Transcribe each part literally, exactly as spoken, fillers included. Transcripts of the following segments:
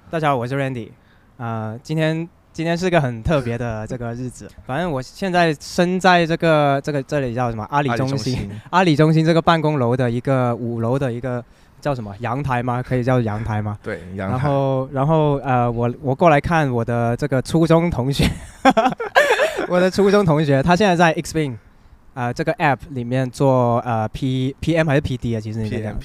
大家好，我是 Randy。呃，今天今天是个很特别的这个日子。反正我现在身在这个这个这里叫什么阿里中心，阿里中心这个办公楼的一个五楼的一个叫什么阳台吗？可以叫阳台吗？ 对，阳台。 然后然后呃，我我过来看我的这个初中同学，我的初中同学，他现在在 Xping 啊、呃、这个 app 里面做呃 P PM 还是 P D 啊？其实你 PM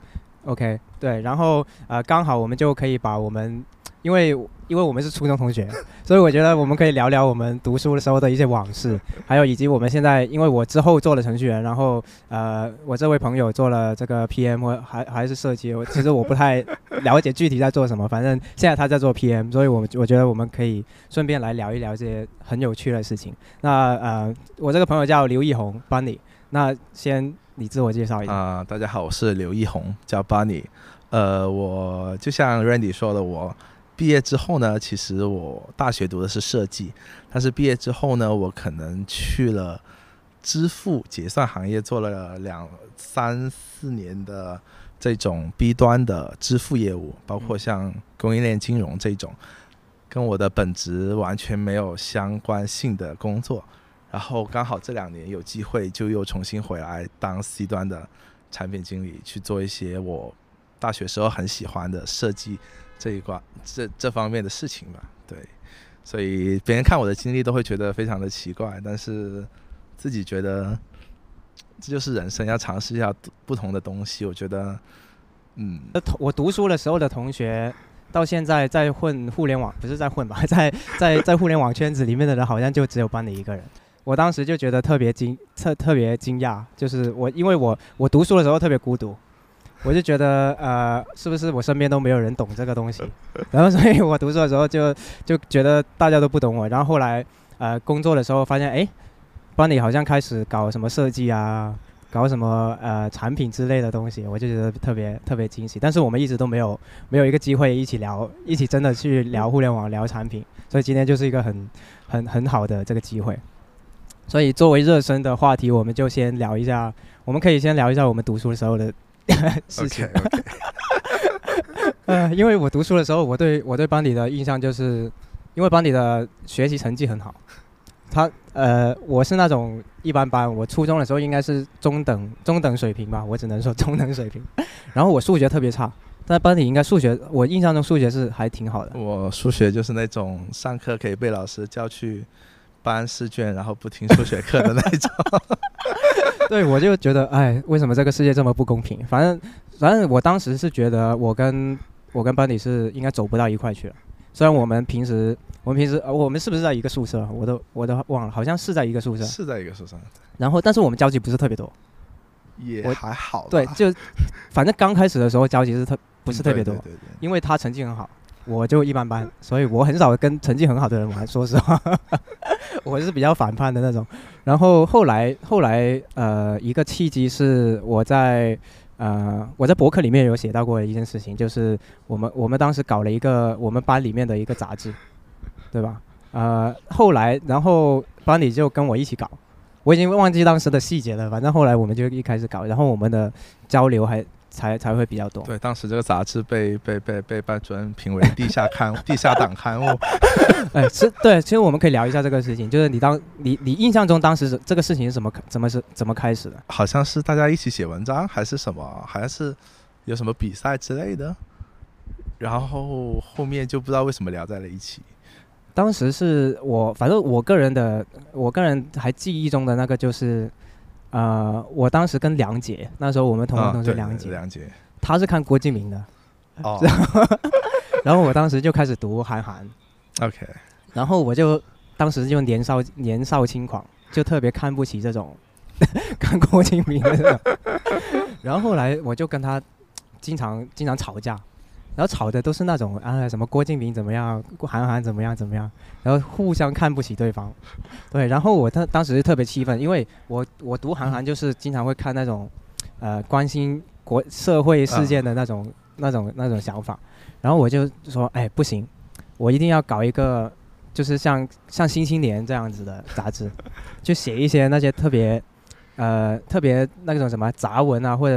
PM。OK， 对，然后呃，刚好我们就可以把我们，因为因为我们是初中同学，所以我觉得我们可以聊聊我们读书的时候的一些往事，还有以及我们现在，因为我之后做了程序员，然后呃，我这位朋友做了这个 P M 或还还是设计，我其实我不太了解具体在做什么，反正现在他在做 P M， 所以我们我觉得我们可以顺便来聊一聊这些很有趣的事情。那呃，我这个朋友叫刘义宏 Bunny， 那先。你自我介绍一下啊、呃！大家好，我是刘义宏，叫 Bunny。呃，我就像 Randy 说的，我毕业之后呢，其实我大学读的是设计，但是毕业之后呢，我可能去了支付结算行业，做了两三四年的这种 B 端的支付业务，包括像供应链金融这种，跟我的本职完全没有相关性的工作。然后刚好这两年有机会，就又重新回来当 C 端的产品经理，去做一些我大学时候很喜欢的设计这一块这这方面的事情吧。对，所以别人看我的经历都会觉得非常的奇怪，但是自己觉得这就是人生，要尝试一下不同的东西。我觉得，嗯， 我读书的时候的同学。到现在在混互联网，不是在混吧，在在在互联网圈子里面的人，好像就只有班里一个人。我当时就觉得特别惊特特别惊讶，就是我因为我我读书的时候特别孤独，我就觉得呃是不是我身边都没有人懂这个东西，然后所以我读书的时候就就觉得大家都不懂我，然后后来呃工作的时候发现哎，班里好像开始搞什么设计啊。搞什么呃产品之类的东西，我就觉得特别特别惊喜。但是我们一直都没有没有一个机会一起聊，一起真的去聊互联网、聊产品。所以今天就是一个很很很好的这个机会。所以作为热身的话题，我们就先聊一下，我们可以先聊一下我们读书的时候的事情。 Okay, okay. 呃，因为我读书的时候，我对我对班里的印象就是，因为班里的学习成绩很好。他呃，我是那种一般般，我初中的时候应该是中等中等水平吧，我只能说中等水平。然后我数学特别差，在班里应该数学，我印象中数学是还挺好的。 我数学就是那种上课可以被老师叫去搬试卷，然后不听数学课的那种。 对，我就觉得，哎，为什么这个世界这么不公平？反正反正我当时是觉得我跟我跟班里是应该走不到一块去了。虽然我们平时，我们平时，呃，我们是不是在一个宿舍？我都我都忘了，好像是在一个宿舍。 是在一个宿舍。 然后，但是我们交集不是特别多。 也还好吧。 对，就反正刚开始的时候交集是特不是特别多， 嗯、对对对对， 因为他成绩很好，我就一般般，所以我很少跟成绩很好的人玩。说实话，我是比较反叛的那种。然后后来后来呃，一个契机是我在。呃，我在博客里面有写到过一件事情，就是我们我们当时搞了一个我们班里面的一个杂志，对吧？呃，后来然后班里就跟我一起搞，我已经忘记当时的细节了，反正后来我们就一开始搞，然后我们的交流还才才会比较多。 对，当时这个杂志被被被被班主任评为地下刊地下党刊物。 哎，是对，其实我们可以聊一下这个事情，就是你当你你印象中当时这个事情是怎么怎么是怎么开始的？ 好像是大家一起写文章，还是什么？好像是有什么比赛之类的，然后后面就不知道为什么聊在了一起。 当时是我，反正我个人的，我个人还记忆中的那个就是，呃，我当时跟梁姐，那时候我们同班同学梁姐， 啊、梁姐， 她是看郭敬明的， 哦， 然后我当时就开始读韩寒。 OK， 然后我就当时就年少年少轻狂，就特别看不起这种看郭敬明的这种。然后后来我就跟他经常经常吵架，然后吵的都是那种啊什么郭敬明怎么样，韩寒怎么样怎么样，然后互相看不起对方。对，然后我当当时特别气愤，因为我我读韩寒就是经常会看那种呃关心国社会事件的那种、嗯、那种那种想法，然后我就说哎不行。我一定要搞一个，就是像像《新青年》这样子的杂志，就写一些那些特别，呃，特别那种什么杂文啊，或者说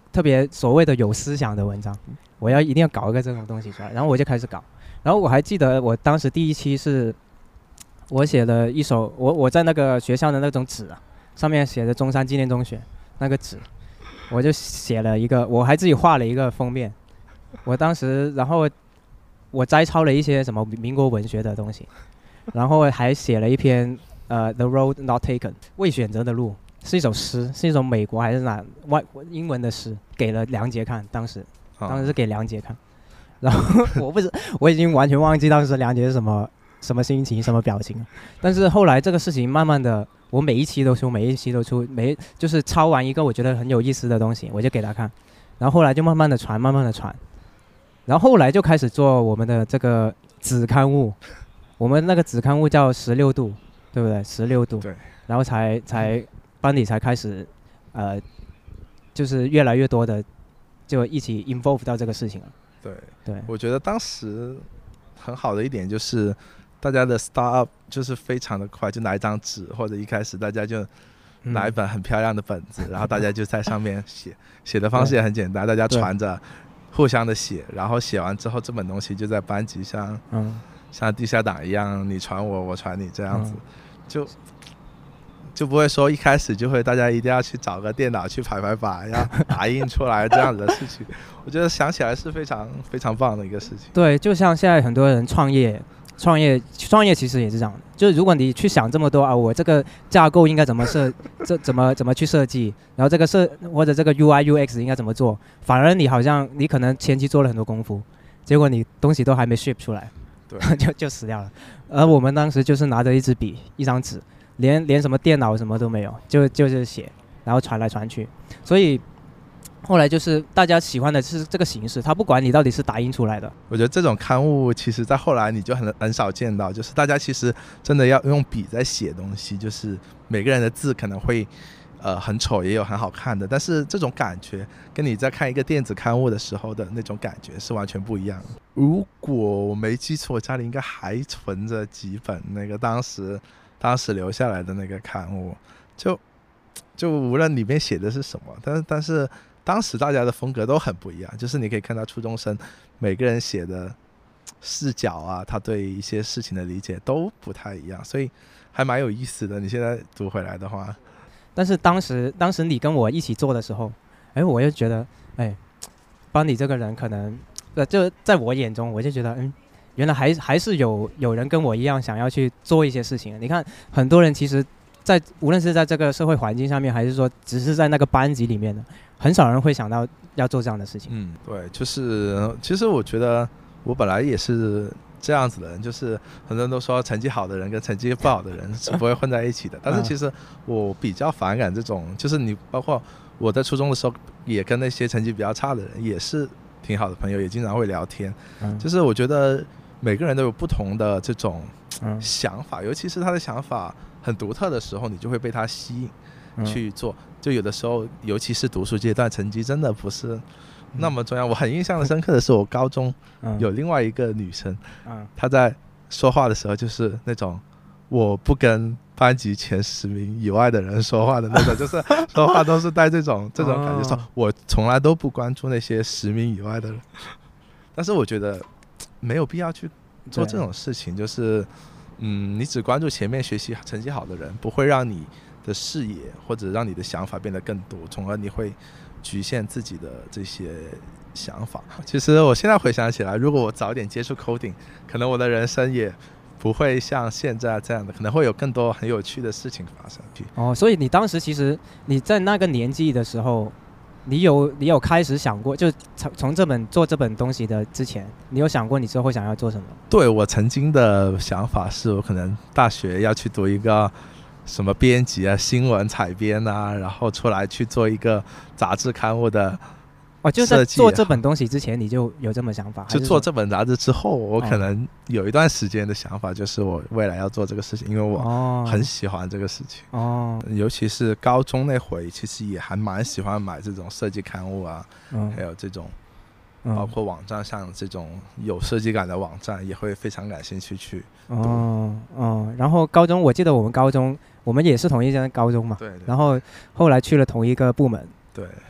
特别所谓的有思想的文章，我要一定要搞一个这种东西出来，然后我就开始搞。然后我还记得我当时第一期是，我写了一首，我我在那个学校的那种纸啊，上面写着中山纪念中学那个纸，我就写了一个，我还自己画了一个封面。我当时，然后我摘抄了一些什么民国文学的东西，然后还写了一篇呃《The Road Not Taken》未选择的路，是一首诗，是一首美国还是哪外英文的诗，给了梁杰看，当时当时是给梁杰看，然后我不是我已经完全忘记当时梁杰是什么什么心情什么表情了，但是后来这个事情慢慢的，我每一期都出，每一期都出，每就是抄完一个我觉得很有意思的东西，我就给他看，然后后来就慢慢的传，慢慢的传。然后后来就开始做我们的这个子刊物，我们那个子刊物叫十六度，对不对？十六度。 对。 然后才才班里才开始，呃，就是越来越多的就一起 involve 到这个事情了。 对对。 我觉得当时很好的一点就是，大家的 start up 就是非常的快，就拿一张纸，或者一开始大家就拿一本很漂亮的本子，嗯、然后大家就在上面写，写的方式也很简单，大家传着。互相的写，然后写完之后，这本东西就在班级像、嗯、像地下党一样，你传我，我传你这样子，嗯、就就不会说一开始就会大家一定要去找个电脑去排排版，要打印出来这样子的事情。我觉得想起来是非常非常棒的一个事情。 对，就像现在很多人创业，创业创业其实也是这样的，就是如果你去想这么多啊，我这个架构应该怎么设，这怎么怎么去设计，然后这个设或者这个 U I U X 应该怎么做，反而你好像你可能前期做了很多功夫，结果你东西都还没 ship 出来， 对， 就就死掉了。而我们当时就是拿着一支笔，一张纸，连连什么电脑什么都没有，就就是写，然后传来传去，所以。后来就是大家喜欢的是这个形式，他不管你到底是打印出来的。 我觉得这种刊物其实在后来你就很很少见到，就是大家其实真的要用笔在写东西，就是每个人的字可能会呃很丑，也有很好看的，但是这种感觉跟你在看一个电子刊物的时候的那种感觉是完全不一样的。如果我没记错，我家里应该还存着几本那个当时当时留下来的那个刊物，就就无论里面写的是什么，但是但是。当时大家的风格都很不一样，就是你可以看到初中生每个人写的视角啊，他对一些事情的理解都不太一样，所以还蛮有意思的。你现在读回来的话， 但是当时当时你跟我一起做的时候，哎，我又觉得，哎，帮你这个人可能，呃，就在我眼中，我就觉得，嗯，原来还还是有有人跟我一样想要去做一些事情。你看，很多人其实在无论是在这个社会环境上面，还是说只是在那个班级里面的。很少人会想到要做这样的事情。 嗯，对，就是其实我觉得我本来也是这样子的人，就是很多人都说成绩好的人跟成绩不好的人是不会混在一起的，但是其实我比较反感这种，就是你包括我在初中的时候也跟那些成绩比较差的人也是挺好的朋友，也经常会聊天。嗯，就是我觉得每个人都有不同的这种想法，尤其是他的想法很独特的时候，你就会被他吸引去做。就有的时候尤其是读书阶段，成绩真的不是那么重要。我很印象深刻的是我高中有另外一个女生，她在说话的时候就是那种我不跟班级前十名以外的人说话的那种，就是说话都是带这种这种感觉，说我从来都不关注那些十名以外的人。但是我觉得没有必要去做这种事情，就是嗯，你只关注前面学习成绩好的人，不会让你的视野或者让你的想法变得更多，从而你会局限自己的这些想法。其实我现在回想起来，如果我早点接触 coding， 可能我的人生也不会像现在这样的，可能会有更多很有趣的事情发生。 哦，所以你当时其实你在那个年纪的时候，你有你有开始想过，就从从这本做这本东西的之前，你有想过你之后想要做什么？ 对，我曾经的想法是我可能大学要去读一个什么编辑啊，新闻采编啊，然后出来去做一个杂志刊物的哦，就在做这本东西之前你就有这么想法？ 就做这本杂志之后，我可能有一段时间的想法就是我未来要做这个事情，因为我很喜欢这个事情。哦，尤其是高中那会，其实也还蛮喜欢买这种设计刊物啊，嗯、还有这种包括网站上这种有设计感的网站，也会非常感兴趣去读。 哦哦，然后高中我记得我们高中我们也是同一间高中嘛， 对对， 然后后来去了同一个部门。 对，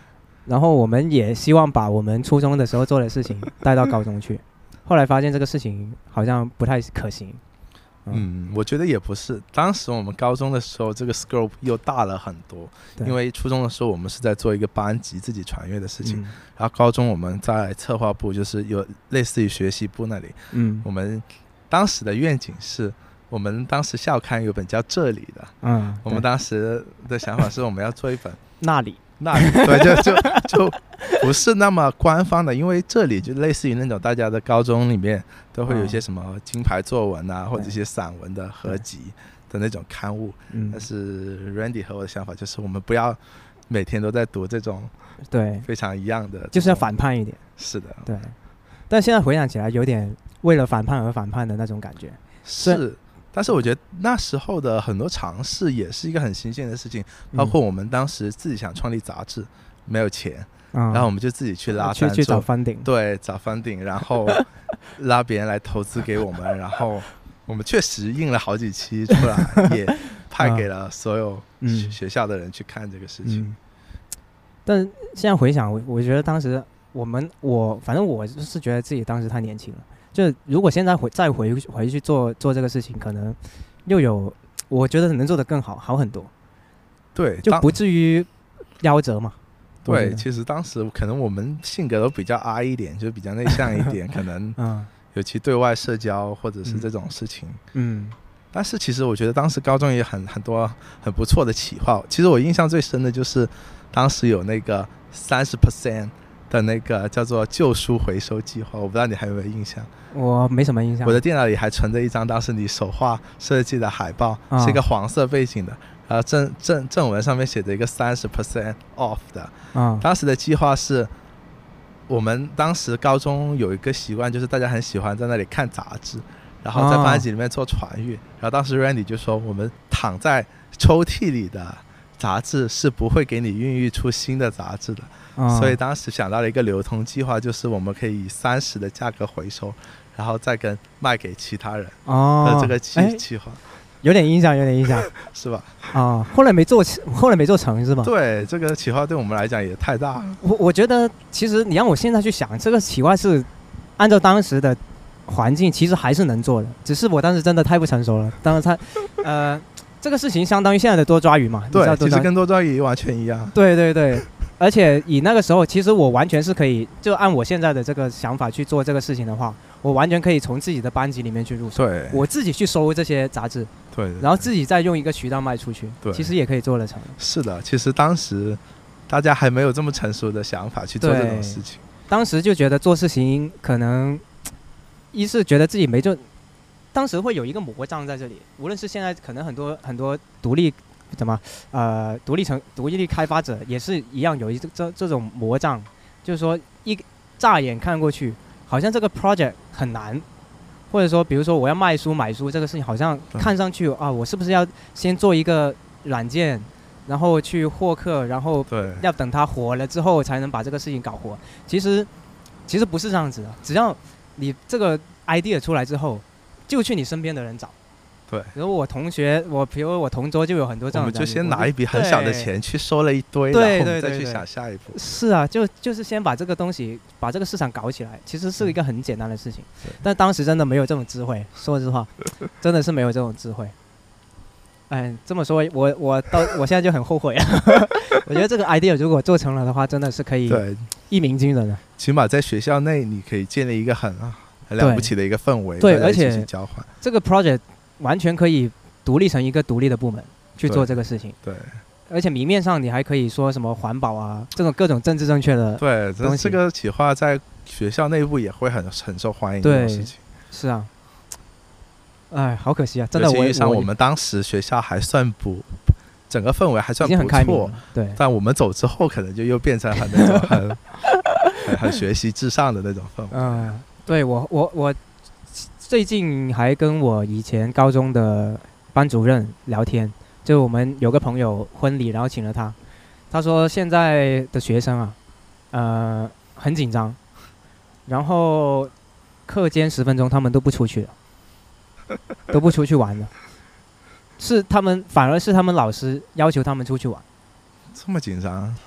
然后我们也希望把我们初中的时候做的事情带到高中去，后来发现这个事情好像不太可行。 嗯，我觉得也不是。当时我们高中的时候，这个 scope 又大了很多，因为初中的时候我们是在做一个班级自己传阅的事情，嗯、然后高中我们在策划部，就是有类似于学习部那里，嗯，我们当时的愿景是，我们当时校刊有本叫《这里》的，嗯，我们当时的想法是我们要做一本那里。 那里对，就就就不是那么官方的，因为这里就类似于那种大家的高中里面都会有一些什么金牌作文啊，或者一些散文的合集的那种刊物。但是 Randy 和我的想法就是，我们不要每天都在读这种对非常一样的， 就是要反叛一点。 是的， 对。但现在回想起来，有点为了反叛而反叛的那种感觉。 是。但是我觉得那时候的很多尝试也是一个很新鲜的事情，包括我们当时自己想创立杂志，没有钱，嗯、然后我们就自己去拉赞助， 去去找 funding， 对，找 funding， 然后拉别人来投资给我们，然后我们确实印了好几期出来，也派给了所有学校的人去看这个事情。嗯嗯、 但现在回想，我我觉得当时我们我反正我是觉得自己当时太年轻了。就如果现在回再回回去做做这个事情，可能又有我觉得能做得更好，好很多。 对， 就不至于夭折嘛。 对，其实当时可能我们性格都比较 I 一点，就比较内向一点，可能尤其对外社交或者是这种事情。嗯。但是其实我觉得当时高中也很很多很不错的企划。其实我印象最深的就是当时有那个三十 percent。的那个叫做旧书回收计划，我不知道你还有没有印象？ 我没什么印象。 我的电脑里还存着一张当时你手画设计的海报，哦、是一个黄色背景的，然后正正正文上面写着一个三十 percent off 的。哦、当时的计划是，我们当时高中有一个习惯，就是大家很喜欢在那里看杂志，然后在班级里面做传阅。哦、然后当时 Randy 就说，我们躺在抽屉里的杂志是不会给你孕育出新的杂志的。所以当时想到了一个流通计划，就是我们可以以三十的价格回收，然后再跟卖给其他人的这个计计划。 有点印象，有点印象， 是吧？ 啊，后来没做，后来没做成是吧？ 对，这个企划对我们来讲也太大了。 我我觉得，其实你让我现在去想，这个企划是按照当时的环境，其实还是能做的，只是我当时真的太不成熟了。当时他，呃，这个事情相当于现在的多抓鱼嘛？ 对，其实跟多抓鱼完全一样。 对对对。而且以那个时候，其实我完全是可以，就按我现在的这个想法去做这个事情的话，我完全可以从自己的班级里面去入手， 对， 我自己去收这些杂志， 对， 然后自己再用一个渠道卖出去， 对， 其实也可以做得成。 是的，其实当时大家还没有这么成熟的想法去做这种事情， 当时就觉得做事情可能，一是觉得自己没就，当时会有一个魔障在这里，无论是现在可能很多很多独立。怎么？呃，独立成独立开发者也是一样，有一这这种魔障，就是说一乍眼看过去，好像这个 project 很难，或者说，比如说我要卖书买书这个事情，好像看上去啊，我是不是要先做一个软件，然后去获客，然后要等它火了之后才能把这个事情搞活？其实其实不是这样子的，只要你这个 idea 出来之后，就去你身边的人找。 对， 比如我同学，我比如我同桌就有很多这样的， 我们就先拿一笔很小的钱去收了一堆，然后我们再去想下一步。 是啊，就就是先把这个东西，把这个市场搞起来，其实是一个很简单的事情。但当时真的没有这种智慧，说实话，真的是没有这种智慧。哎，这么说，我我到我现在就很后悔啊。我觉得这个 idea 如果做成了的话，真的是可以一鸣惊人的。 起码在学校内，你可以建立一个很很了不起的一个氛围， 对，而且交换这个 project。完全可以独立成一个独立的部门去做这个事情， 对，对， 而且明面上你还可以说什么环保啊，这种各种政治正确的对，这个企划在学校内部也会很很受欢迎的事情。 是啊，哎，好可惜啊，真的。 实际上我们当时学校还算不，整个氛围还算不错， 对。 但我们走之后，可能就又变成很那种很很, 很学习至上的那种氛围。 嗯，对我我我。最近还跟我以前高中的班主任聊天，就我们有个朋友婚礼，然后请了他。他说现在的学生啊，呃，很紧张，然后课间十分钟他们都不出去了，都不出去玩了，是他们反而是他们老师要求他们出去玩。 这么紧张？ 对啊，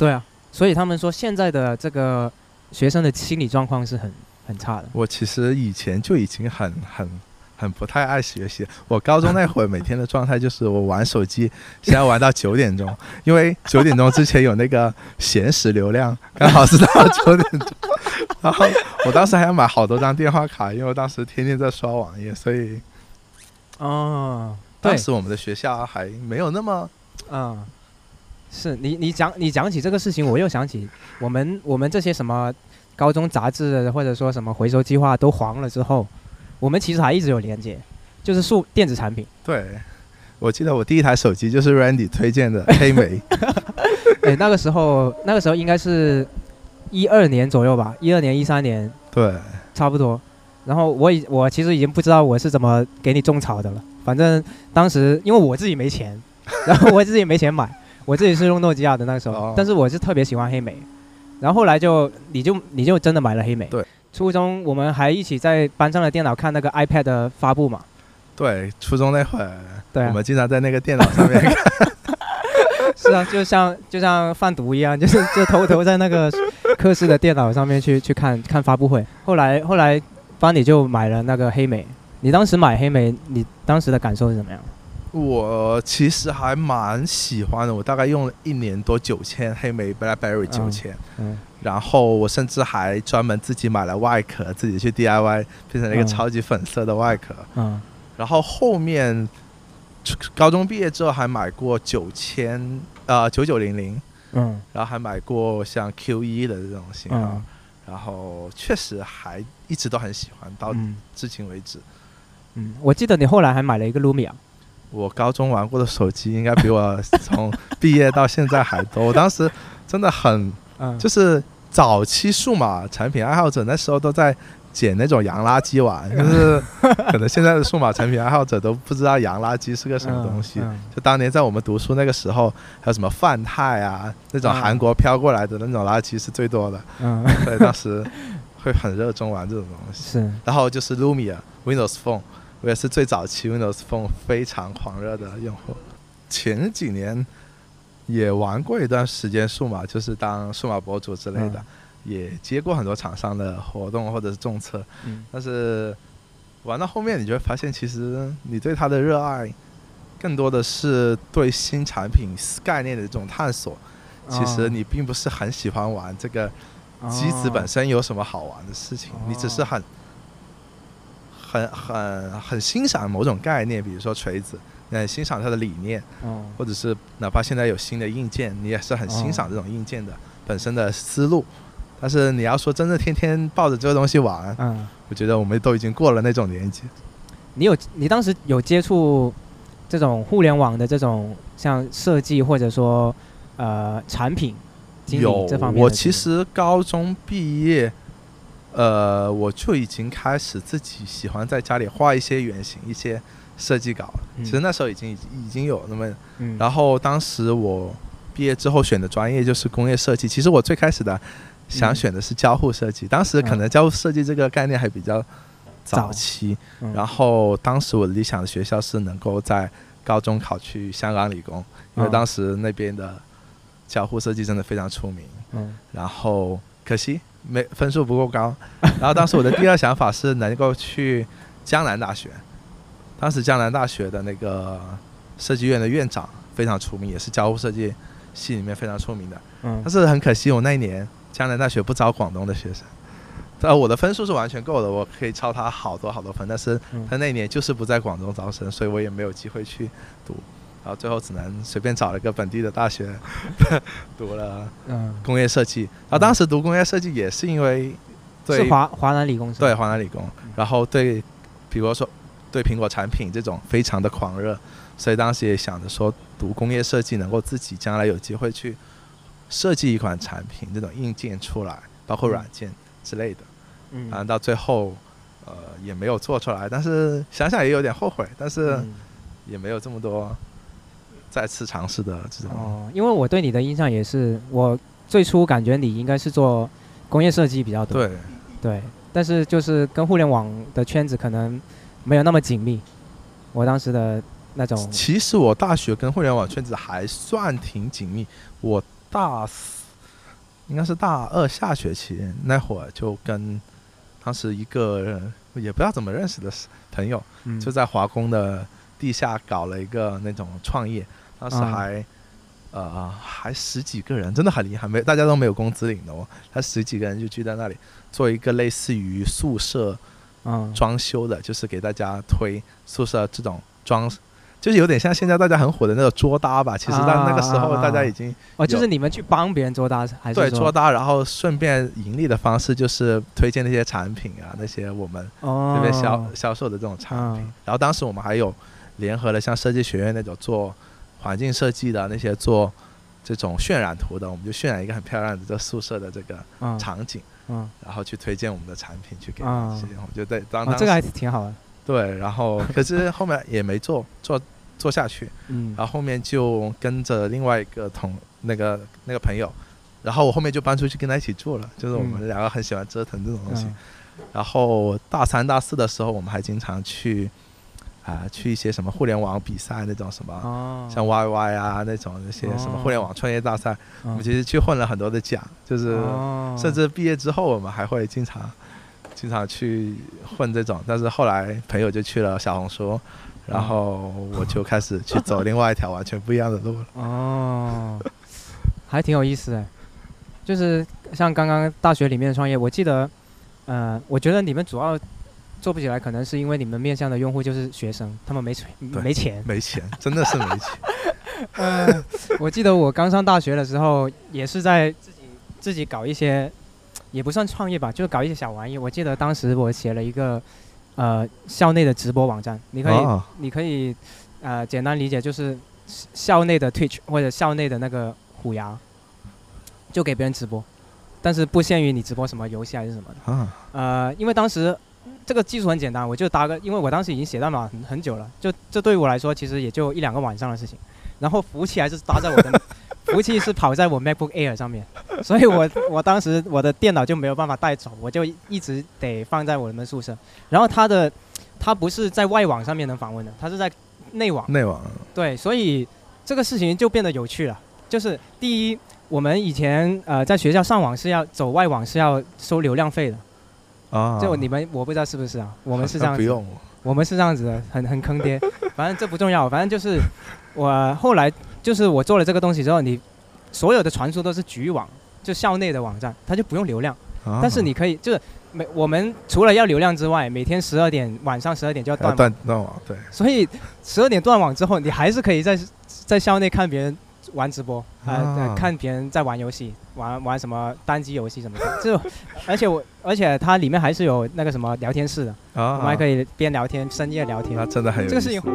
所以他们说现在的这个学生的心理状况是很很差的。 我其实以前就已经很很很不太爱学习。我高中那会儿每天的状态就是我玩手机，现在玩到九点钟，因为九点钟之前有那个闲时流量，刚好是到九点钟。然后我当时还要买好多张电话卡，因为我当时天天在刷网页，所以哦， 当时我们的学校还没有那么嗯。是你你讲你讲起这个事情，我又想起我们我们这些什么高中杂志或者说什么回收计划都黄了之后，我们其实还一直有连接，就是数电子产品。 对，我记得我第一台手机就是 Randy 推荐的黑莓。 哎，那个时候那个时候应该是一二年左右吧，一二年一三年， 对， 差不多。然后我已我其实已经不知道我是怎么给你种草的了，反正当时因为我自己没钱，然后我自己没钱买。我自己是用诺基亚的那个时候，哦、但是我是特别喜欢黑莓，然后后来就你就你就真的买了黑莓。 对， 初中我们还一起在班上的电脑看那个 iPad 的发布嘛。 对，初中那会儿， 对、啊， 我们经常在那个电脑上面看。 是啊，就像就像贩毒一样，就是就偷偷在那个课室的电脑上面去去看看发布会。后来后来班里就买了那个黑莓，你当时买黑莓，你当时的感受是怎么样？ 我其实还蛮喜欢的，我大概用了一年多九千黑莓 BlackBerry 九千、嗯嗯，然后我甚至还专门自己买了外壳，自己去 D I Y 变成了一个超级粉色的外壳。嗯，然后后面高中毕业之后还买过九千呃九九零零，嗯，然后还买过像 Q 一的这种型号、嗯，然后确实还一直都很喜欢，到至今为止。 嗯，我记得你后来还买了一个 Lumia。 我高中玩过的手机应该比我从毕业到现在还多。我当时真的很，就是早期数码产品爱好者那时候都在捡那种洋垃圾玩，就是可能现在的数码产品爱好者都不知道洋垃圾是个什么东西。就当年在我们读书那个时候，还有什么泛泰啊，那种韩国飘过来的那种垃圾是最多的。嗯，所以当时会很热衷玩这种东西。 是， 然后就是 Lumia Windows Phone。我也是最早期 Windows Phone 非常狂热的用户，前几年也玩过一段时间数码，就是当数码博主之类的、嗯，也接过很多厂商的活动或者是众测、嗯，但是玩到后面你就会发现，其实你对它的热爱更多的是对新产品概念的这种探索，其实你并不是很喜欢玩这个机子本身有什么好玩的事情，你只是很很很很欣赏某种概念，比如说锤子，你很欣赏它的理念、哦，或者是哪怕现在有新的硬件，你也是很欣赏这种硬件的、哦、本身的思路。但是你要说真的天天抱着这个东西玩，嗯，我觉得我们都已经过了那种年纪。 你有你当时有接触这种互联网的这种像设计或者说呃产品经理这方面的？ 有，我其实高中毕业。呃，我就已经开始自己喜欢在家里画一些原型、一些设计稿了。嗯、其实那时候已经已经有那么、嗯，然后当时我毕业之后选的专业就是工业设计。其实我最开始的想选的是交互设计，嗯、当时可能交互设计这个概念还比较早期。嗯、然后当时我理想的学校是能够在高中考去香港理工，因为当时那边的交互设计真的非常出名。嗯、然后可惜。没分数不够高，然后当时我的第二想法是能够去江南大学，当时江南大学的那个设计院的院长非常出名，也是交互设计系里面非常出名的。嗯，但是很可惜，我那一年江南大学不招广东的学生，呃，我的分数是完全够的，我可以超他好多好多分，但是他那一年就是不在广东招生，所以我也没有机会去读。然后最后只能随便找了一个本地的大学读了工业设计。然后当时读工业设计也是因为对是华华南理工， 对华南理工，然后对比如说对苹果产品这种非常的狂热，所以当时也想着说读工业设计能够自己将来有机会去设计一款产品，这种硬件出来，包括软件之类的。嗯，然后到最后呃也没有做出来，但是想想也有点后悔，但是也没有这么多。再次尝试的这种哦，因为我对你的印象也是，我最初感觉你应该是做工业设计比较多， 对对，但是就是跟互联网的圈子可能没有那么紧密。我当时的那种， 其实我大学跟互联网圈子还算挺紧密。我大四应该是大二下学期那会儿，就跟当时一个也不知道怎么认识的朋友， 嗯、 就在华工的地下搞了一个那种创业，当时还、嗯。呃，还十几个人，真的很厉害，没大家都没有工资领的哦。他十几个人就聚在那里做一个类似于宿舍装修的，嗯、就是给大家推宿舍这种装，就是有点像现在大家很火的那个桌搭吧。其实在那个时候大家已经哦，就是你们去帮别人桌搭，还是对桌搭，然后顺便盈利的方式就是推荐那些产品啊，那些我们这边销、哦、销售的这种产品。嗯、然后当时我们还有联合了像设计学院那种做环境设计的那些做这种渲染图的，我们就渲染一个很漂亮的这宿舍的这个场景，嗯嗯、然后去推荐我们的产品去给那些，我觉得当当、 哦、这个还挺好的。 对，然后可是后面也没做做做下去，嗯，然后后面就跟着另外一个同那个那个朋友，然后我后面就搬出去跟他一起住了，就是我们两个很喜欢折腾这种东西。嗯、然后大三大四的时候，我们还经常去。啊，去一些什么互联网比赛那种什么，哦、像 Y Y 啊那种那些什么互联网创业大赛，哦、我们其实去混了很多的奖，就是、哦、甚至毕业之后我们还会经常经常去混这种。但是后来朋友就去了小红书，然后我就开始去走另外一条完全不一样的路了。 哦，还挺有意思的，就是像刚刚大学里面的创业，我记得，呃，我觉得你们主要做不起来，可能是因为你们面向的用户就是学生，他们没没钱， 没钱，真的是没钱。 呃，我记得我刚上大学的时候，也是在自己自己搞一些，也不算创业吧，就是搞一些小玩意。我记得当时我写了一个呃校内的直播网站，你可以、哦、你可以呃简单理解就是校内的 Twitch 或者校内的那个虎牙，就给别人直播，但是不限于你直播什么游戏还是什么的。啊、呃，因为当时。这个技术很简单，我就搭个，因为我当时已经写代码很很久了，就这对于我来说其实也就一两个晚上的事情。然后服务器还是搭在我的，服务器是跑在我 MacBook Air 上面，所以我我当时我的电脑就没有办法带走，我就一直得放在我们宿舍。然后它的它不是在外网上面能访问的，它是在内网。 内网。对， 所以这个事情就变得有趣了。就是第一，我们以前呃在学校上网是要走外网是要收流量费的。 啊， 就你们我不知道是不是啊，我们是这样子， 不用， 我们是这样子的，很很坑爹。反正这不重要，反正就是我后来就是我做了这个东西之后，你所有的传输都是局域网，就校内的网站，它就不用流量，啊、但是你可以就是每我们除了要流量之外，每天十二点晚上十二点就要断网， 断断网，对。 所以十二点断网之后，你还是可以在在校内看别人玩直播，呃，啊、看别人在玩游戏，玩玩什么单机游戏什么的，就而且我而且它里面还是有那个什么聊天室的，啊、我们还可以边聊天深夜聊天， 那真的很有意思。 这个事情，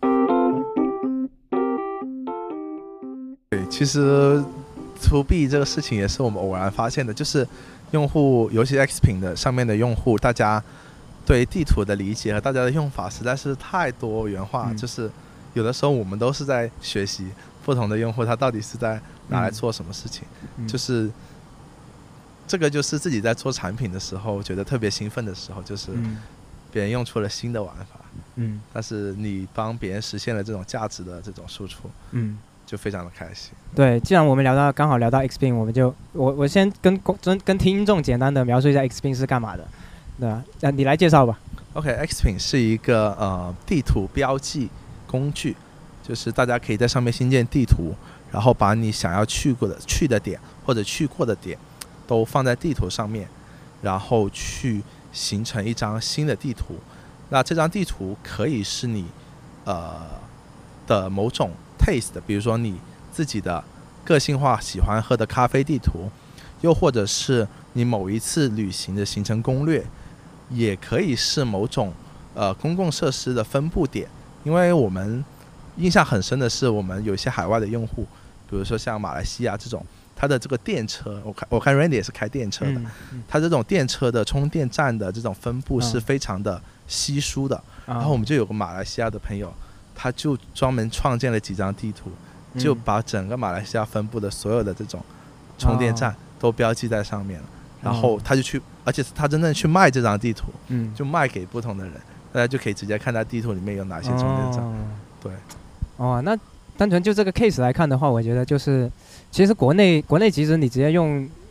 对，其实 to B 这个事情也是我们偶然发现的，就是用户，尤其 Xpin 的上面的用户，大家对地图的理解和大家的用法实在是太多元化，嗯、就是有的时候我们都是在学习。不同的用户他到底是在拿来做什么事情，嗯、就是这个就是自己在做产品的时候觉得特别兴奋的时候，就是别人用出了新的玩法，嗯，但是你帮别人实现了这种价值的这种输出，嗯，就非常的开心。 对，既然我们聊到刚好聊到 Xpin， 我们就我我先跟跟跟听众简单的描述一下 Xpin 是干嘛的，对吧？那你来介绍吧。 OK，Xpin 是一个呃地图标记工具。就是大家可以在上面新建地图，然后把你想要去过的去的点或者去过的点都放在地图上面，然后去形成一张新的地图。那这张地图可以是你呃的某种 taste， 比如说你自己的个性化喜欢喝的咖啡地图，又或者是你某一次旅行的行程攻略，也可以是某种呃公共设施的分布点。因为我们印象很深的是，我们有一些海外的用户，比如说像马来西亚这种，它的这个电车，我看我看 Randy 也是开电车的，嗯嗯、它这种电车的充电站的这种分布是非常的稀疏的。嗯、然后我们就有个马来西亚的朋友，他就专门创建了几张地图，嗯、就把整个马来西亚分布的所有的这种充电站都标记在上面了。哦、然后他就去，而且他真正去卖这张地图，嗯、就卖给不同的人，大家就可以直接看到地图里面有哪些充电站。哦、对。 哦，那单纯就这个 case 来看的话，我觉得就是，其实国内国内其实你直接用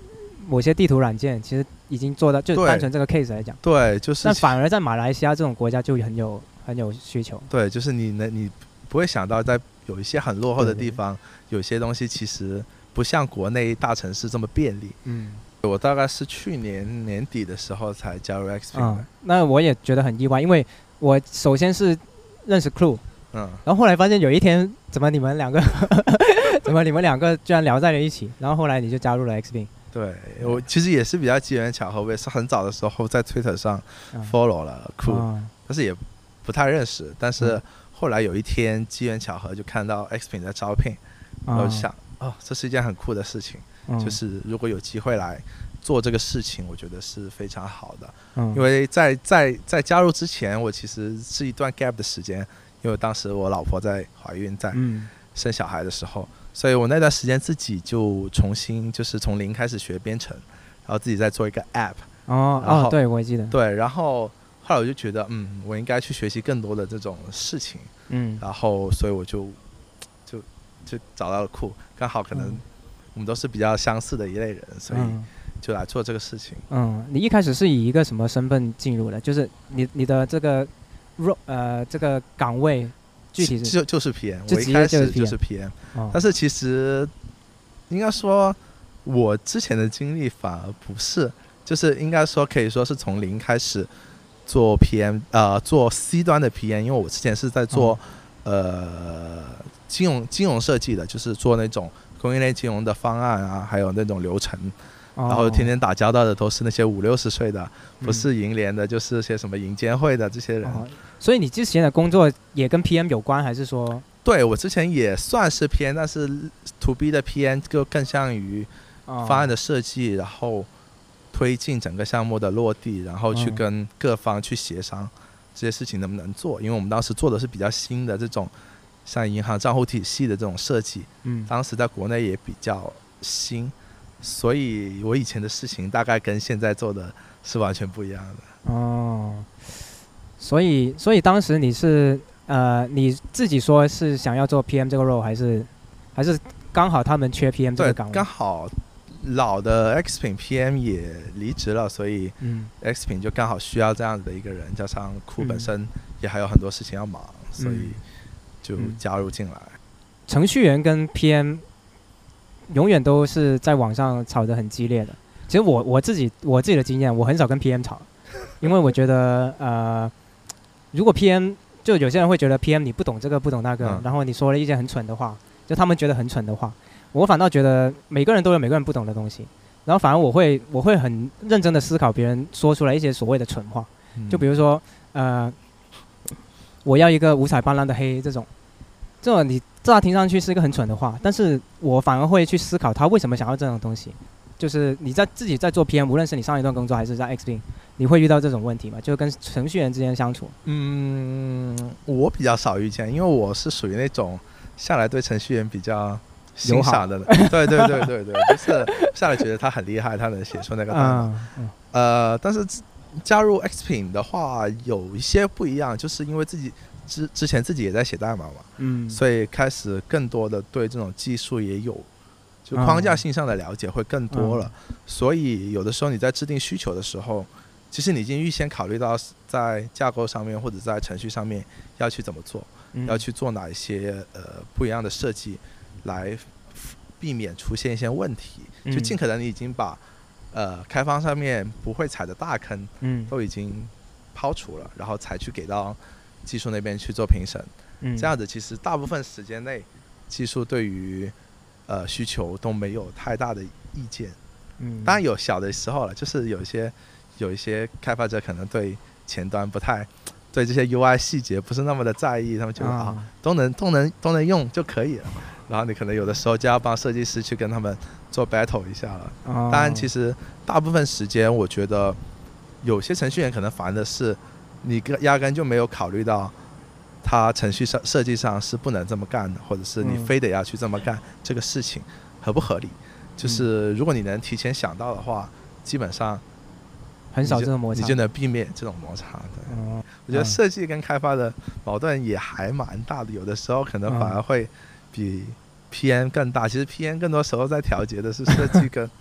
某些地图软件其实已经做到，就单纯这个 case 来讲， 对，就是， 但反而在马来西亚这种国家就很有很有需求。 对，就是你呢，你不会想到在有一些很落后的地方，有些东西其实不像国内大城市这么便利。 嗯， 我大概是去年年底的时候才加入 Xpeng、 嗯。那我也觉得很意外，因为我首先是认识 Clue， 嗯， 然后后来发现有一天怎么你们两个怎么你们两个居然聊在了一起，然后后来你就加入了 Xpeng。 对，我其实也是比较机缘巧合，我也是很早的时候在 Twitter 上 follow 了 Clue、嗯、但是也不太认识，但是后来有一天机缘巧合就看到 Xpeng 在招聘，然后就想哦，这是一件很酷的事情、嗯、就是如果有机会来做这个事情，我觉得是非常好的、嗯、因为在在在加入之前，我其实是一段 gap 的时间，因为当时我老婆在怀孕，在生小孩的时候、嗯，所以我那段时间自己就重新就是从零开始学编程，然后自己再做一个 app。 哦哦，对，我也记得。 对，然后后来我就觉得，嗯，我应该去学习更多的这种事情。嗯，然后所以我就就就找到了酷，刚好可能我们都是比较相似的一类人，所以就来做这个事情。 嗯，你一开始是以一个什么身份进入的？就是你你的这个 role 呃这个岗位。具体是就就是 P M， 我一开始就是 P M，、哦、但是其实应该说，我之前的经历反而不是，就是应该说可以说是从零开始做 P M， 呃，做 C 端的 P M， 因为我之前是在做、哦、呃金融金融设计的，就是做那种供应链金融的方案啊，还有那种流程。然后天天打交道的都是那些五六十岁的，不是银联的，就是些什么银监会的这些人、哦。 所以你之前的工作也跟 P M 有关，还是说？ 对，我之前也算是 P M， 但是 To B 的 P M 就更像于方案的设计、哦，然后推进整个项目的落地，然后去跟各方去协商这些事情能不能做。因为我们当时做的是比较新的这种，像银行账户体系的这种设计，嗯，当时在国内也比较新。所以我以前的事情大概跟现在做的是完全不一样的。 哦，所以所以当时你是呃你自己说是想要做 P M 这个 role， 还是还是刚好他们缺 P M 这个岗位？ 对，刚好老的 Xpeng P M 也离职了，所以 Xpeng 就刚好需要这样子的一个人，加上酷本身也还有很多事情要忙，嗯、所以就加入进来。 程序员跟 P M。永远都是在网上吵得很激烈的。其实我我自己我自己的经验，我很少跟 P M 吵，因为我觉得呃，如果 P M 就有些人会觉得 P M 你不懂这个不懂那个、嗯，然后你说了一些很蠢的话，就他们觉得很蠢的话，我反倒觉得每个人都有每个人不懂的东西，然后反而我会我会很认真的思考别人说出来一些所谓的蠢话，嗯、就比如说呃，我要一个五彩斑斓的黑这种，这种你。乍听上去是一个很蠢的话，但是我反而会去思考他为什么想要这种东西。就是你在自己在做 P M， 无论是你上一段工作还是在 Xpeng， 你会遇到这种问题吗？就跟程序员之间相处。 嗯，我比较少遇见，因为我是属于那种下来对程序员比较欣赏的。对对对对对，就是下来觉得他很厉害，他能写出那个代码。嗯嗯、呃，但是加入 Xpeng 的话有一些不一样，就是因为自己。之之前自己也在写代码嘛，嗯，所以开始更多的对这种技术也有，就框架性上的了解会更多了。嗯、所以有的时候你在制定需求的时候，其实你已经预先考虑到在架构上面或者在程序上面要去怎么做，嗯、要去做哪一些呃不一样的设计，来避免出现一些问题。嗯、就尽可能你已经把呃开发上面不会踩的大坑，嗯，都已经抛除了，然后才去给到。技术那边去做评审、嗯，这样子其实大部分时间内，技术对于呃需求都没有太大的意见。嗯，当然有小的时候了，就是有一些有一些开发者可能对前端不太对这些 U I 细节不是那么的在意，他们觉得啊、哦、都能都能都能用就可以了。然后你可能有的时候就要帮设计师去跟他们做 battle 一下了。哦、当然，其实大部分时间我觉得有些程序员可能烦的是。你压根就没有考虑到，它程序上设计上是不能这么干的，或者是你非得要去这么干，嗯、这个事情合不合理？就是如果你能提前想到的话，基本上很少这种摩擦， 你就能避免这种摩擦。对，嗯、我觉得设计跟开发的矛盾也还蛮大的，有的时候可能反而会比 P M 更大。其实 P M 更多时候在调节的是设计跟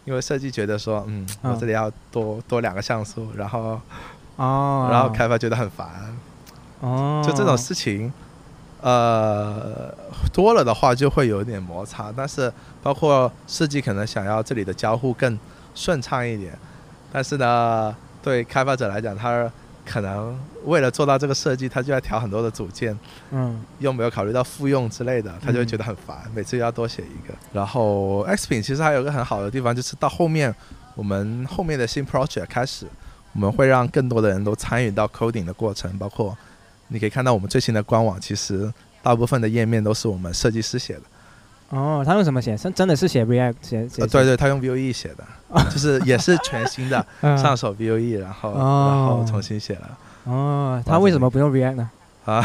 因为设计觉得说，嗯，我这里要多多两个像素，然后， 哦， 然后开发觉得很烦， 哦， 就这种事情，呃，多了的话就会有点摩擦。但是包括设计可能想要这里的交互更顺畅一点，但是呢，对开发者来讲，他可能为了做到这个设计，他就要调很多的组件， 嗯， 又没有考虑到复用之类的，他就会觉得很烦，嗯、每次又要多写一个。然后 Xpin 其实还有一个很好的地方，就是到后面我们后面的新 project 开始，我们会让更多的人都参与到 coding 的过程，包括你可以看到我们最新的官网，其实大部分的页面都是我们设计师写的。 哦，他用什么写？真的是写 React 写写、呃？ 对对，他用 Vue 写的，就是也是全新的上手 Vue， 然后、哦、然后重新写了。 哦，他为什么不用 React 呢？ 啊，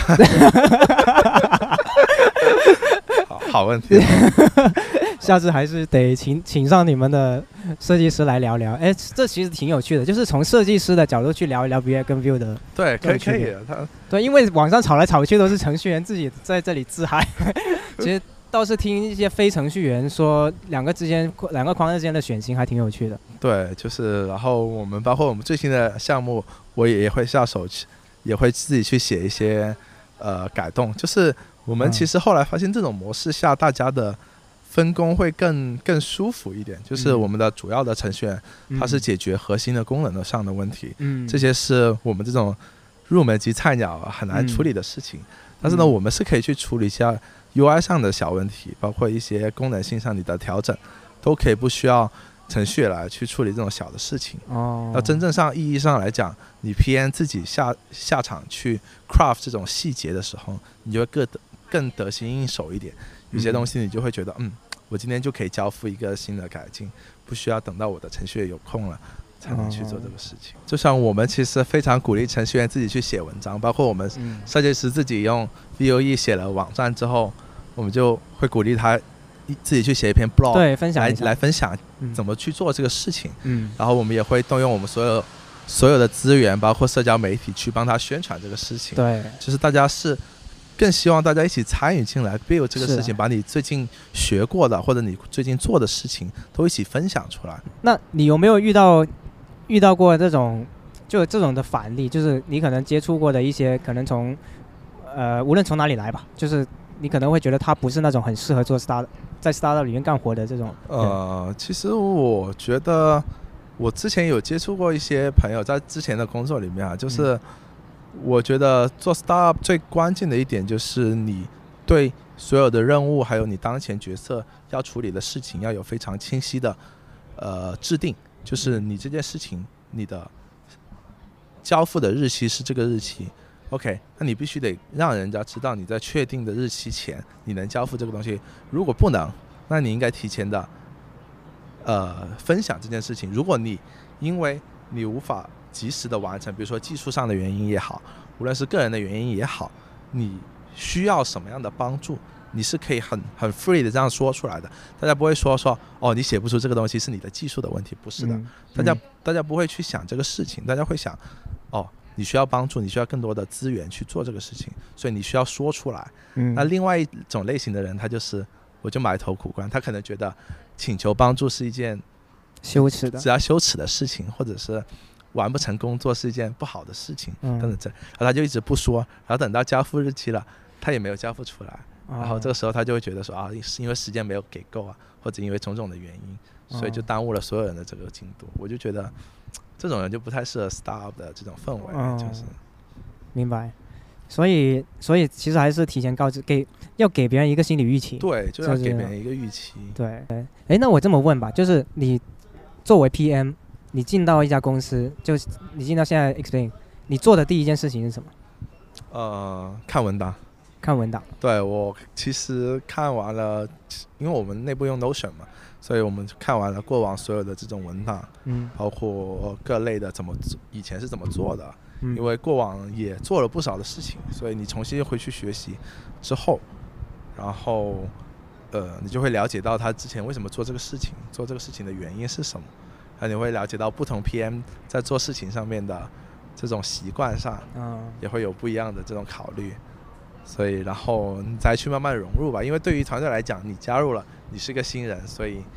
好好问题。 下次还是得请请上你们的设计师来聊聊。哎，这其实挺有趣的，就是从设计师的角度去聊一聊 React 跟 Vue 的。 对，可以可以。他对，因为网上吵来吵去都是程序员自己在这里自嗨，其实。倒是听一些非程序员说，两个之间两个框之间的选型还挺有趣的。 对，就是然后我们包括我们最新的项目，我也会下手去，也会自己去写一些呃改动。就是我们其实后来发现，这种模式下大家的分工会更更舒服一点。就是我们的主要的程序员，嗯、他是解决核心的功能上的问题，嗯，这些是我们这种入门级菜鸟很难处理的事情。嗯、但是呢，我们是可以去处理一下U I 上的小问题，包括一些功能性上你的调整，都可以不需要程序来去处理这种小的事情。哦，那真正上意义上来讲，你 P M 自己下下场去 craft 这种细节的时候，你就会更更得心应手一点。有些东西你就会觉得，嗯，我今天就可以交付一个新的改进，不需要等到我的程序员有空了才能去做这个事情。哦、就像我们其实非常鼓励程序员自己去写文章，包括我们设计师自己用 Vue 写了网站之后，我们就会鼓励他自己去写一篇 blog， 对，分享一下来来分享怎么去做这个事情。嗯，然后我们也会动用我们所有所有的资源，包括社交媒体去帮他宣传这个事情。 对， 就是大家是更希望大家一起参与进来 build 这个事情，把你最近学过的或者你最近做的事情都一起分享出来。 那你有没有遇到遇到过这种就这种的反例？就是你可能接触过的一些，可能从呃无论从哪里来吧，就是你可能会觉得他不是那种很适合做 start 在 startup 里面干活的这种。 呃，其实我觉得我之前有接触过一些朋友，在之前的工作里面啊，就是我觉得做 startup 最关键的一点就是你对所有的任务还有你当前角色要处理的事情要有非常清晰的呃制定，就是你这件事情你的交付的日期是这个日期。OK， 那你必须得让人家知道你在确定的日期前你能交付这个东西。如果不能，那你应该提前的呃分享这件事情。如果你因为你无法及时的完成，比如说技术上的原因也好，无论是个人的原因也好，你需要什么样的帮助，你是可以很很 free 的这样说出来的。大家不会说说哦你写不出这个东西是你的技术的问题，不是的。嗯、大家、嗯、大家不会去想这个事情，大家会想哦你需要帮助，你需要更多的资源去做这个事情，所以你需要说出来。嗯、那另外一种类型的人，他就是我就埋头苦干，他可能觉得请求帮助是一件羞耻的， 只要羞耻的事情，或者是完不成工作是一件不好的事情，嗯、等等这，然后他就一直不说，然后等到交付日期了，他也没有交付出来，哦、然后这个时候他就会觉得说啊，是因为时间没有给够啊，或者因为种种的原因，所以就耽误了所有人的这个进度。我就觉得这种人就不太适合 startup 的这种氛围，哦、就是明白。所以，所以其实还是提前告知，给要给别人一个心理预期。 对，就要给别人一个预期。 对，哎，那我这么问吧，就是你作为 P M， 你进到一家公司，就你进到现在 Xpin， 你做的第一件事情是什么？ 呃，看文档。 看文档。对， 我其实看完了，因为我们内部用 Notion 嘛，所以我们看完了过往所有的这种文档，嗯，包括各类的怎么以前是怎么做的。因为过往也做了不少的事情，所以你重新回去学习之后，然后呃，你就会了解到他之前为什么做这个事情，做这个事情的原因是什么，还有你会了解到不同 P M 在做事情上面的这种习惯上，嗯，也会有不一样的这种考虑，所以然后你再去慢慢融入吧。因为对于团队来讲，你加入了，你是个新人，所以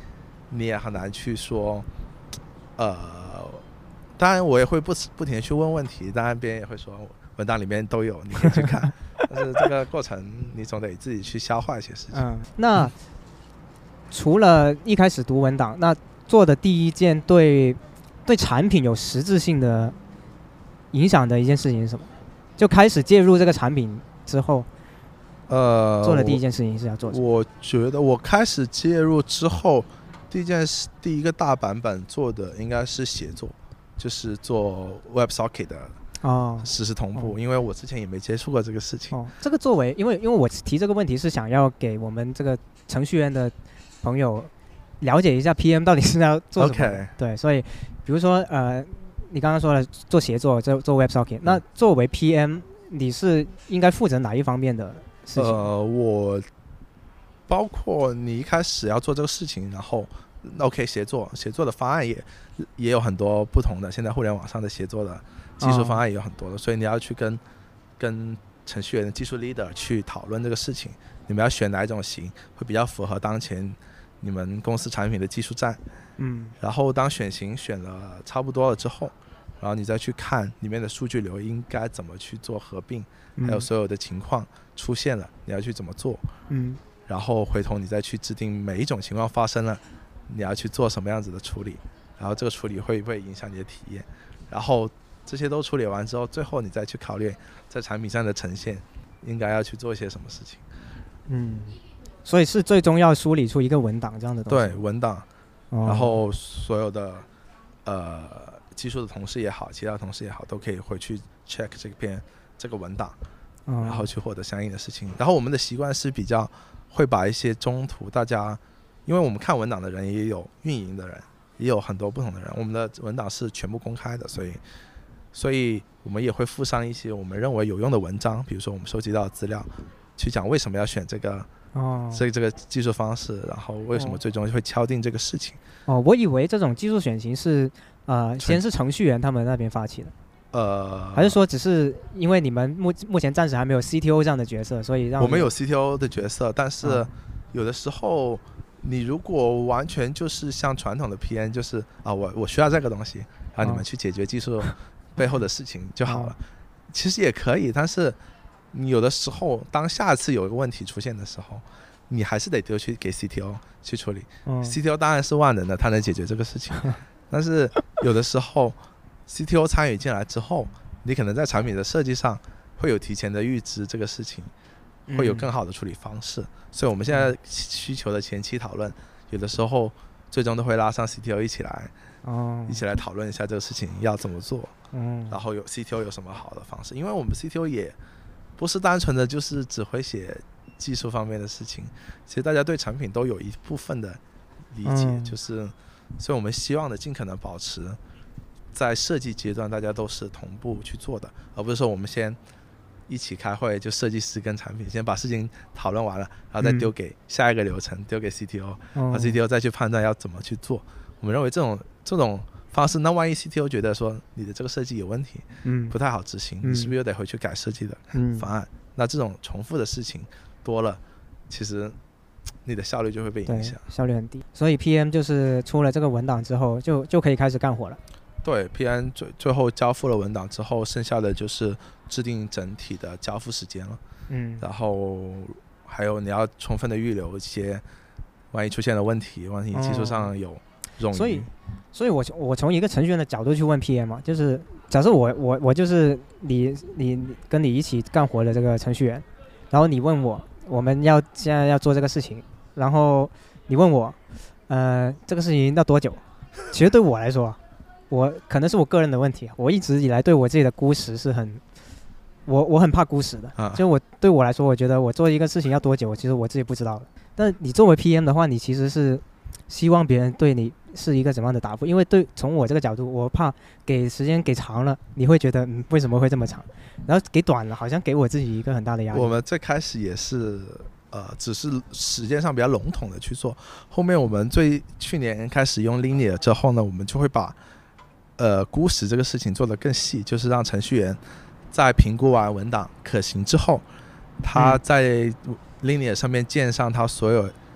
你也很难去说，呃，当然我也会不不停的去问问题，当然别人也会说文档里面都有，你可以去看，但是这个过程你总得自己去消化一些事情。 嗯，那、嗯、除了一开始读文档，那做的第一件对对产品有实质性的影响的一件事情是什么？就开始介入这个产品之后， 呃， 做的第一件事情是要做什么？ 我觉得我开始介入之后，第一件事第一个大版本做的应该是写作，就是做 WebSocket 的哦实时同步、哦，因为我之前也没接触过这个事情。 哦，这个作为因为因为我提这个问题是想要给我们这个程序员的朋友了解一下 P M 到底是要做什么的。Okay. 对，所以比如说呃，你刚刚说了做协作，做做 WebSocket，、嗯、那作为 P M， 你是应该负责哪一方面的事情？ 呃，我包括你一开始要做这个事情，然后 OK 协作，协作的方案也也有很多不同的，现在互联网上的协作的技术方案也有很多的，哦、所以你要去跟跟程序员的技术 leader 去讨论这个事情，你们要选哪一种型会比较符合当前你们公司产品的技术栈。 嗯， 然后当选型选了差不多了之后，然后你再去看里面的数据流应该怎么去做合并，嗯、还有所有的情况出现了你要去怎么做。 嗯， 然后回头你再去制定每一种情况发生了你要去做什么样子的处理，然后这个处理会不会影响你的体验，然后这些都处理完之后，最后你再去考虑在产品上的呈现应该要去做一些什么事情。 嗯，所以是最终要梳理出一个文档这样的东西。 对，文档、哦、然后所有的呃技术的同事也好，其他同事也好，都可以回去 check 这篇这个文档、哦、然后去获得相应的事情。然后我们的习惯是比较会把一些中途大家，因为我们看文档的人也有运营的人，也有很多不同的人，我们的文档是全部公开的，所以所以我们也会附上一些我们认为有用的文章，比如说我们收集到的资料，去讲为什么要选这个哦，这这个技术方式，然后为什么最终会敲定这个事情。 哦，我以为这种技术选型是呃先是程序员他们那边发起的， 呃， 还是说只是因为你们目目前暂时还没有 C T O 这样的角色，所以让我们有 C T O 的角色，但是有的时候你如果完全就是像传统的 P M， 就是啊我我需要这个东西，然后你们去解决技术背后的事情就好了，其实也可以，但是你有的时候当下次有一个问题出现的时候，你还是得丢去给 C T O 去处理、嗯、C T O 当然是万能的，他能解决这个事情但是有的时候 C T O 参与进来之后，你可能在产品的设计上会有提前的预知这个事情，会有更好的处理方式、嗯、所以我们现在需求的前期讨论有的时候最终都会拉上 C T O 一起来、哦、一起来讨论一下这个事情要怎么做、嗯、然后有 C T O 有什么好的方式，因为我们 C T O 也不是单纯的就是只会写技术方面的事情，其实大家对产品都有一部分的理解、嗯、就是所以我们希望的尽可能保持在设计阶段大家都是同步去做的，而不是说我们先一起开会，就设计师跟产品先把事情讨论完了，然后再丢给下一个流程、嗯、丢给 C T O、嗯、然后 C T O 再去判断要怎么去做。我们认为这种这种方式，那万一 C T O 觉得说你的这个设计有问题、嗯、不太好执行、嗯、你是不是又得回去改设计的方案、嗯、那这种重复的事情多了，其实你的效率就会被影响， 效率很低。所以 P M 就是出了这个文档之后就就可以开始干活了。 对， P M 最最后交付了文档之后，剩下的就是制定整体的交付时间了。嗯，然后还有你要充分的预留一些万一出现了问题，万一技术上有冗余、哦、所以所以我我从一个程序员的角度去问 P M 嘛，就是假设我我我就是你你跟你一起干活的这个程序员，然后你问我我们要现在要做这个事情，然后你问我呃这个事情要多久，其实对我来说我可能是我个人的问题，我一直以来对我自己的估时是很我我很怕估时的、啊、就我对我来说，我觉得我做一个事情要多久其实我自己不知道的。但你作为 P M 的话，你其实是希望别人对你是一个怎么样的答复，因为对从我这个角度，我怕给时间给长了你会觉得嗯为什么会这么长，然后给短了好像给我自己一个很大的压力。 我们最开始也是呃，只是时间上比较笼统的去做，后面我们最去年开始用 Linear 之后呢，我们就会把呃估时这个事情做得更细，就是让程序员在评估完文档可行之后，他在 Linear 上面建上他所有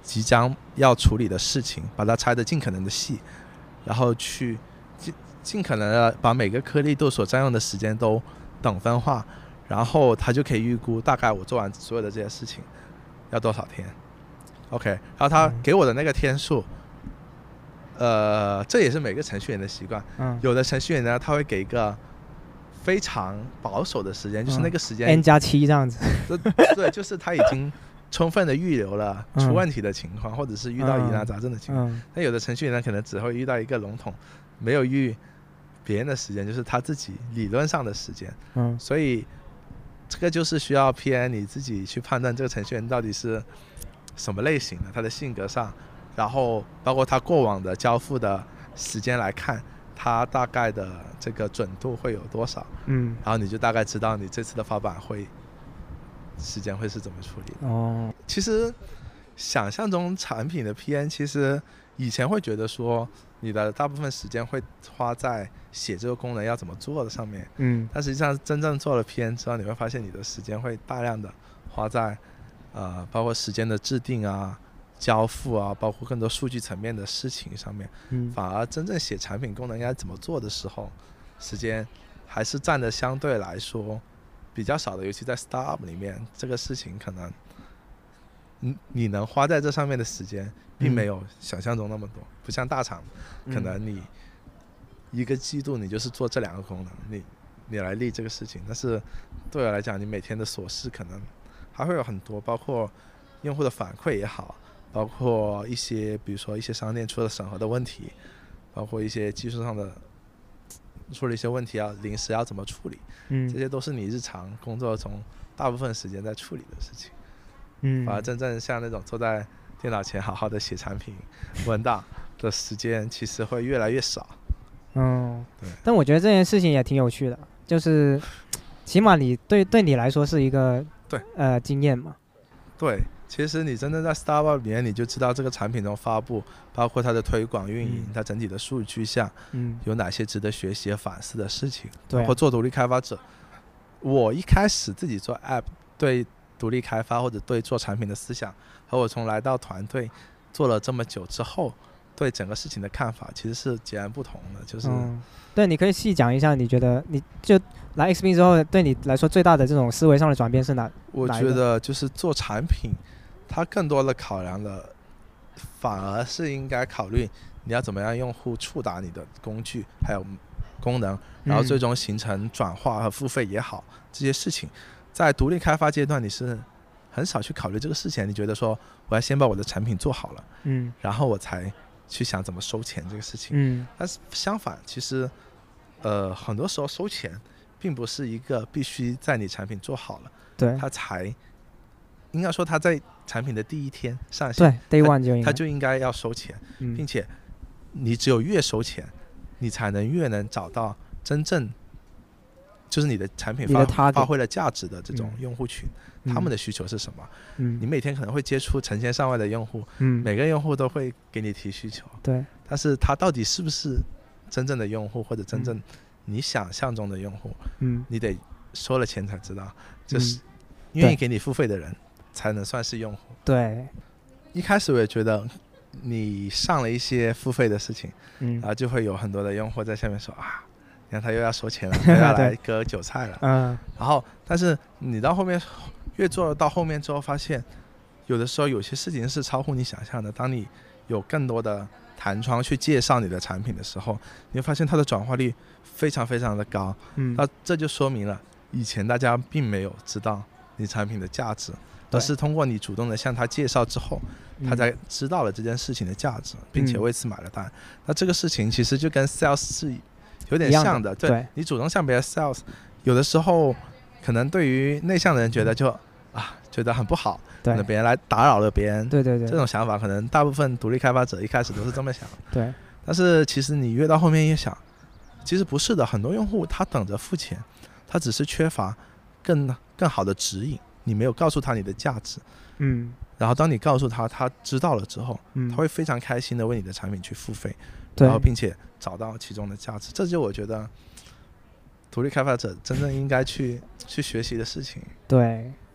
即将要处理的事情，把它拆得尽可能的细，然后去尽尽可能的把每个颗粒度所占用的时间都等分化，然后他就可以预估大概我做完所有的这些事情要多少天。OK， 然后他给我的那个天数，呃，这也是每个程序员的习惯。 嗯， 有的程序员呢，他会给一个非常保守的时间，嗯、就是那个时间 n 加七这样子。 对，就是他已经充分的预留了出问题的情况，嗯、或者是遇到疑难杂症的情况。那、嗯、有的程序员呢，可能只会遇到一个笼统，没有预别人的时间，就是他自己理论上的时间。嗯，所以这个就是需要 P M 你自己去判断这个程序员到底是什么类型的，他的性格上。然后包括他过往的交付的时间来看，他大概的这个准度会有多少，嗯，然后你就大概知道你这次的发版会时间会是怎么处理的。哦，其实想象中产品的 P M 其实以前会觉得说你的大部分时间会花在写这个功能要怎么做的上面，嗯，但实际上真正做了 P M 之后，你会发现你的时间会大量的花在呃包括时间的制定啊、交付啊，包括更多数据层面的事情上面，嗯，反而真正写产品功能应该怎么做的时候，时间还是占的相对来说比较少的，尤其在 startup 里面，这个事情可能你你能花在这上面的时间并没有想象中那么多，嗯、不像大厂，可能你一个季度你就是做这两个功能，你你来立这个事情，但是对我来讲，你每天的琐事可能还会有很多，包括用户的反馈也好。包括一些比如说一些商店出了审核的问题，包括一些技术上的出了一些问题要临时要怎么处理，嗯，这些都是你日常工作中大部分时间在处理的事情，嗯，反而真正像那种坐在电脑前好好的写产品文档的时间其实会越来越少。 嗯，对。但我觉得这件事情也挺有趣的，就是起码你对对你来说是一个对呃经验嘛。 对。其实你真正在 Startup 里面，你就知道这个产品的发布，包括它的推广运营，嗯、它整体的数据项，嗯，有哪些值得学习和反思的事情。包括做独立开发者，我一开始自己做 App， 对独立开发或者对做产品的思想，和我从来到团队做了这么久之后，对整个事情的看法其实是截然不同的。就是，嗯、 对，你可以细讲一下，你觉得你就来 X P 之后，对你来说最大的这种思维上的转变是哪？ 我觉得就是做产品。它更多的考量的反而是应该考虑你要怎么样用户触达你的工具还有功能，然后最终形成转化和付费也好，这些事情在独立开发阶段你是很少去考虑这个事情。你觉得说我要先把我的产品做好了，嗯，然后我才去想怎么收钱这个事情，嗯，但是相反其实呃很多时候收钱并不是一个必须在你产品做好了，对，它才应该说他在产品的第一天上线， 对 ，Day One 就应该， 他就应该要收钱，嗯，并且你只有越收钱，你才能越能找到真正就是你的产品 发, 发挥了价值的这种用户群，嗯、他们的需求是什么？嗯，你每天可能会接触成千上万的用户，嗯，每个用户都会给你提需求，对，但是他到底是不是真正的用户，或者真正你想象中的用户？嗯，你得收了钱才知道，就是愿意给你付费的人。才能算是用户。对，一开始我也觉得你上了一些付费的事情，嗯，然后就会有很多的用户在下面说啊，你看他又要收钱了，又要来割韭菜了，嗯，然后但是你到后面越做到后面之后，发现有的时候有些事情是超乎你想象的。当你有更多的弹窗去介绍你的产品的时候，你会发现它的转化率非常非常的高，嗯，那这就说明了以前大家并没有知道你产品的价值。而是通过你主动的向他介绍之后，他才知道了这件事情的价值，嗯、并且为此买了单。那这个事情其实就跟 sales 是有点像的，对，对，你主动向别人 sales， 有的时候可能对于内向的人觉得就啊觉得很不好，可能别人来打扰了别人，对对对，这种想法可能大部分独立开发者一开始都是这么想，对。但是其实你越到后面越想，其实不是的，很多用户他等着付钱，他只是缺乏更更好的指引。你没有告诉他你的价值，嗯，然后当你告诉他，他知道了之后，嗯，他会非常开心的为你的产品去付费，然后并且找到其中的价值。这就我觉得独立开发者真正应该去去学习的事情。 对，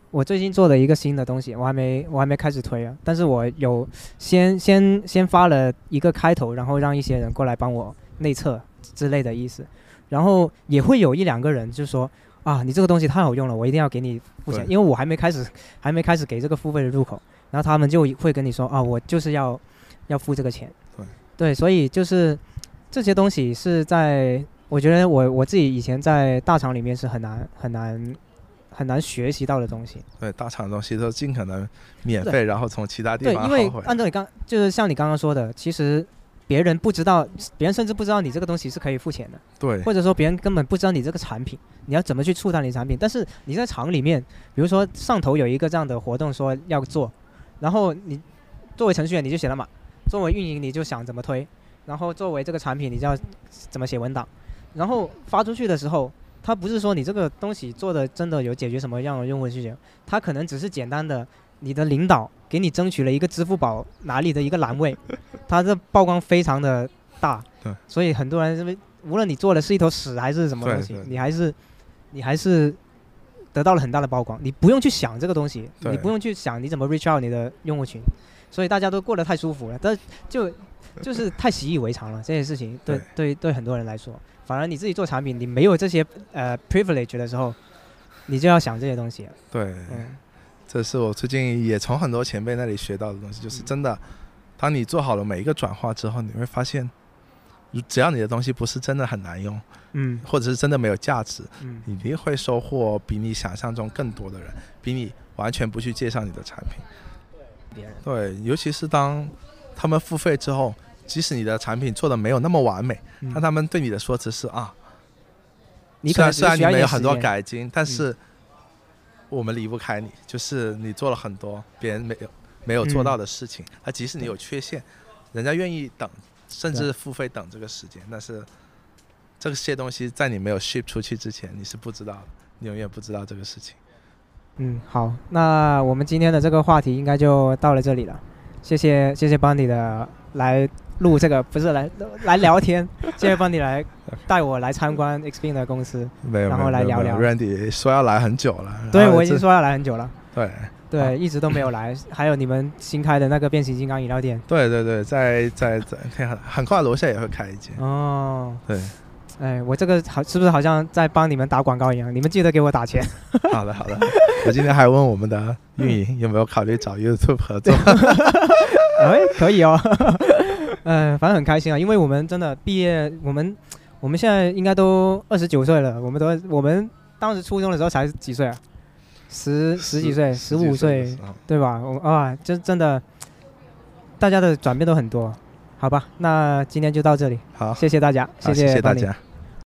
我最近做的一个新的东西，我还没我还没开始推啊，但是我有先先先发了一个开头，然后让一些人过来帮我内测之类的意思，然后也会有一两个人就说啊，你这个东西太好用了，我一定要给你付钱，因为我还没开始还没开始给这个付费的入口，然后他们就会跟你说啊，我就是要要付这个钱， 对对，所以就是这些东西是在我觉得我我自己以前在大厂里面是很难很难。很难学习到的东西。 对，大厂的东西都尽可能免费，然后从其他地方对，因为按照你刚就是像你刚刚说的，其实别人不知道，别人甚至不知道你这个东西是可以付钱的。 对， 或者说别人根本不知道你这个产品，你要怎么去触达你的产品。但是你在厂里面，比如说上头有一个这样的活动说要做，然后你作为程序员你就写了码，作为运营你就想怎么推，然后作为这个产品你就要怎么写文档，然后发出去的时候。它不是说你这个东西做的真的有解决什么样的用户需求，它可能只是简单的你的领导给你争取了一个支付宝哪里的一个栏位，它这曝光非常的大， 对， 所以很多人是无论你做的是一头屎还是什么东西，你还是你还是得到了很大的曝光，你不用去想这个东西，你不用去想你怎么 reach out 你的用户群，所以大家都过得太舒服了，但就就是太习以为常了这些事情，对对对很多人来说。反而你自己做产品，你没有这些呃 privilege 的时候，你就要想这些东西了。 对，嗯，这是我最近也从很多前辈那里学到的东西，就是真的，当你做好了每一个转化之后，你会发现，只要你的东西不是真的很难用，嗯，或者是真的没有价值，嗯，你一定会收获比你想象中更多的人，比你完全不去介绍你的产品。对，尤其是当他们付费之后。即使你的产品做的没有那么完美，嗯、但他们对你的说辞是啊， 你可能虽然你们有很多改进，但是我们离不开你，嗯、就是你做了很多别人没有没有做到的事情。那、嗯、即使你有缺陷，人家愿意等，甚至付费等这个时间，但是这些东西在你没有 ship 出去之前，你是不知道的，你永远不知道这个事情。 嗯，好，那我们今天的这个话题应该就到了这里了。谢谢谢谢邦迪的来录这个，不是来来聊天，谢谢邦迪来带我来参观 Xpin 的公司， 没有， 然后来聊聊。 Randy 说要来很久了， 对，我已经说要来很久了。 对对，一直都没有来。还有你们新开的那个变形金刚饮料店， 对对对，在在在很很快楼下也会开一间。 哦， 对。 哎，我这个好是不是好像在帮你们打广告一样？你们记得给我打钱。 好的好的，我今天还问我们的运营有没有考虑找 YouTube 合作。 哎，可以哦。嗯、呃，反正很开心啊，因为我们真的毕业，我们我们现在应该都二十九岁了，我们都我们当时初中的时候才几岁啊？十十几岁，十五岁，对吧？我啊，就真的，大家的转变都很多。好吧，那今天就到这里。 好， 谢谢大家，谢谢谢大家。